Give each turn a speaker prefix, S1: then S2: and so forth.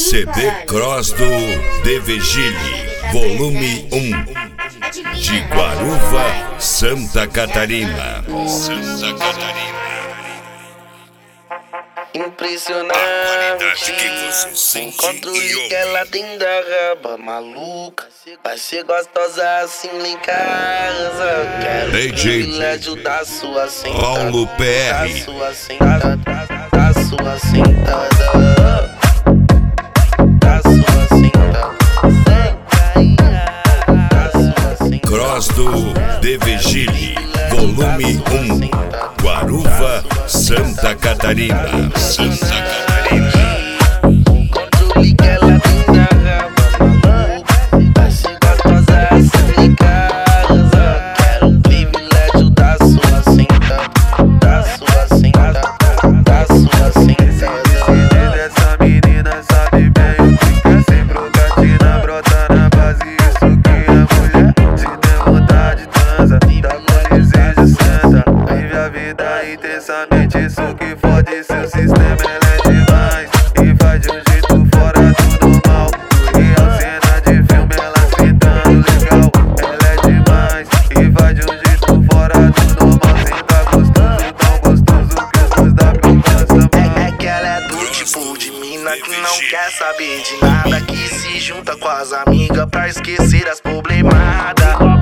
S1: CD Cross do De Vigile, volume 1, de Guaruva, Santa Catarina.
S2: Impressionante
S1: a qualidade que você sente
S2: encontro
S1: e
S2: que ela tem da raba maluca. Vai ser gostosa assim lá em casa. Quero
S1: DJ
S2: o privilégio da sua sentada,
S1: Paulo PR.
S2: da sua sentada, da sua sentada, da sua sentada, da sua sentada.
S1: Cross do De Vigile, volume 1, Guaruva, Santa Catarina. Santa Catarina.
S2: Controle que ela tem da raba maluca. Vai ser gostosa assim em casa. Quero o privilégio da sua sentada, da sua sentada, da sua sentada.
S3: Essa menina sabe bem o que quer, sem brocatina, brota na base, isso que é mulher. Se tem vontade, transa, dá com desejo, senta. Vive a vida intensamente, isso que fode seu sistema, ela é demais. E faz de um jeito fora do normal. Real cena de filme, ela sentando legal. Ela é demais, e faz de um jeito fora do normal. Senta gostoso, tão gostoso que os dois dá pra passar mal.
S2: É que ela é do tipo de mina que não quer saber de nada, que se junta com as amigas pra esquecer as problemadas.